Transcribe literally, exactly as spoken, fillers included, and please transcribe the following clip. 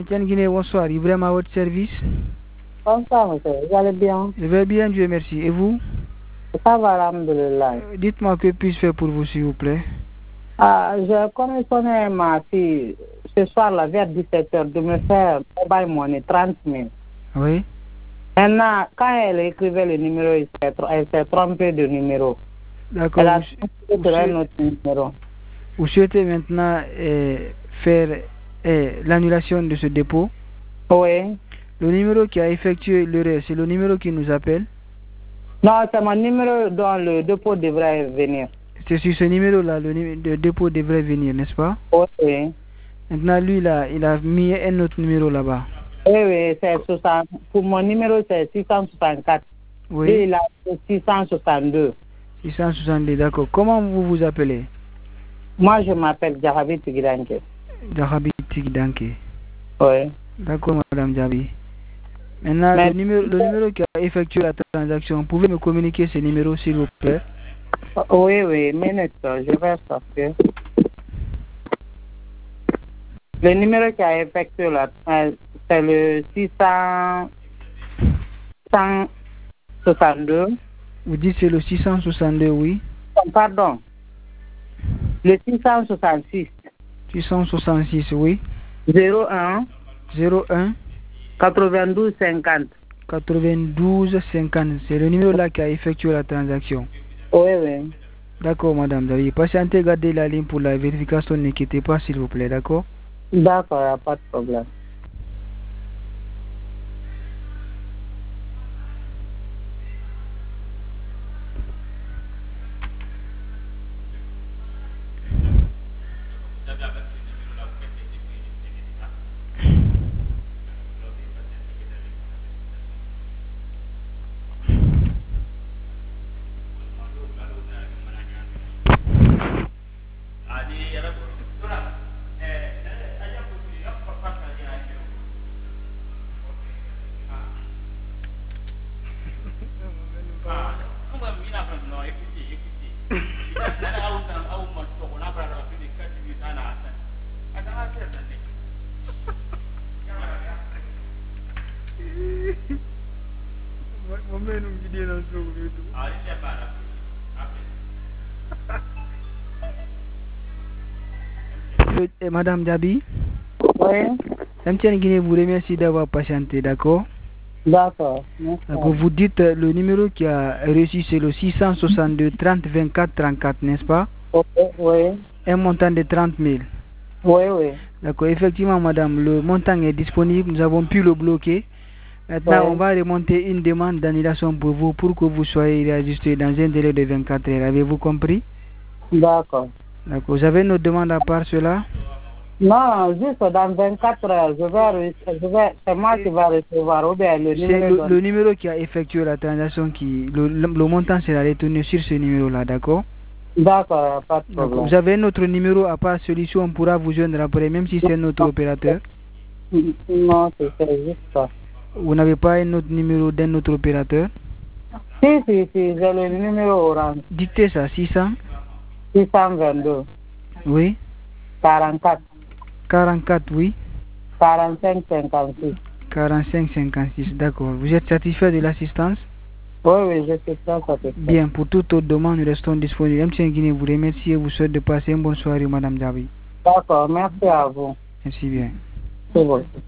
Tiens Guinée, bonsoir. Ibrahim à votre service. Bonsoir, monsieur. Vous allez bien? Je vais bien, Dieu merci. Et vous? Ça va, alhamdoulilah. Euh, Dites-moi que puis-je faire pour vous, s'il vous plaît? Ah, je connais sonner ma fille ce soir, là, vers dix-sept heures, de me faire mobile money, trente mille. Oui. Maintenant, quand elle écrivait le numéro, elle s'est tro- elle s'est trompée de numéro. D'accord. Elle a Vous, trompé vous sur un souhaitez, autre numéro. vous souhaitez maintenant euh, faire euh, l'annulation de ce dépôt? Oui. Le numéro qui a effectué l'erreur, c'est le numéro qui nous appelle? Non, c'est mon numéro dont le dépôt devrait venir. C'est sur ce numéro-là, le, numé- le dépôt devrait venir, n'est-ce pas? Oui. Maintenant, lui, là, il a mis un autre numéro là-bas. Oui, oui, c'est soixante. Pour mon numéro, c'est six cent soixante-quatre. Oui. Lui, il a six cent soixante-deux. six cent soixante-deux, d'accord. Comment vous vous appelez? Moi, je m'appelle Jarabi Tigranke. Jahabi Tigdanke. Oui. D'accord, Madame Jabi. Maintenant, Mais- le numéro, le numéro qui a effectué la transaction, vous pouvez me communiquer ce numéro, s'il vous plaît? Oui, oui, minute, je vais sortir. Le numéro qui a effectué là, euh, c'est le six cents soixante-deux. Vous dites c'est le six cent soixante-deux, oui. Pardon. Le six cent soixante-six. six cent soixante-six, oui. zéro un. zéro un. quatre-vingt-douze cinquante. quatre-vingt-douze cinquante. C'est le numéro là qui a effectué la transaction. Oui, oui. D'accord, madame. David. Patientez, gardez la ligne pour la vérification. Ne quittez pas, s'il vous plaît. D'accord? D'accord, il n'y a pas de problème. Euh, Madame Dabi, Oui. M T N Guinée vous remercie d'avoir patienté, d'accord? D'accord. Merci. D'accord. Vous dites euh, le numéro qui a reçu, c'est le six cent soixante-deux trente vingt-quatre trente-quatre, n'est-ce pas? Oui, oui. Un montant de trente mille. Oui, oui. D'accord, effectivement, madame, le montant est disponible, nous avons pu le bloquer. Maintenant, Oui. on va remonter une demande d'annulation pour vous, pour que vous soyez réajusté dans un délai de vingt-quatre heures. Avez-vous compris? D'accord. D'accord, vous avez une autre demande à part cela? Non, juste dans vingt-quatre heures, je vais, je vais, c'est moi qui vais recevoir, ou bien le C'est numéro. le, le numéro qui a effectué la transaction, qui le, le, le montant sera retenu sur ce numéro-là, d'accord? D'accord, pas de problème. Vous avez un autre numéro à part celui-ci, on pourra vous joindre après, même si c'est notre opérateur? Non, c'est juste ça. Vous n'avez pas un autre numéro d'un autre opérateur? Si, si, si, j'ai le numéro orange. Dictez ça, six cents? six cent vingt-deux. Oui. quarante-quatre. quarante-quatre, oui. quarante-cinq cinquante-six. quarante-cinq cinquante-six, d'accord. Vous êtes satisfait de l'assistance? Oui, oui, je suis très satisfait. Bien, pour toute autre demande, nous restons disponibles. M T N Guinée vous remercie et vous souhaite de passer une bonne soirée, madame Dabi. D'accord, merci à vous. Merci bien. C'est bon.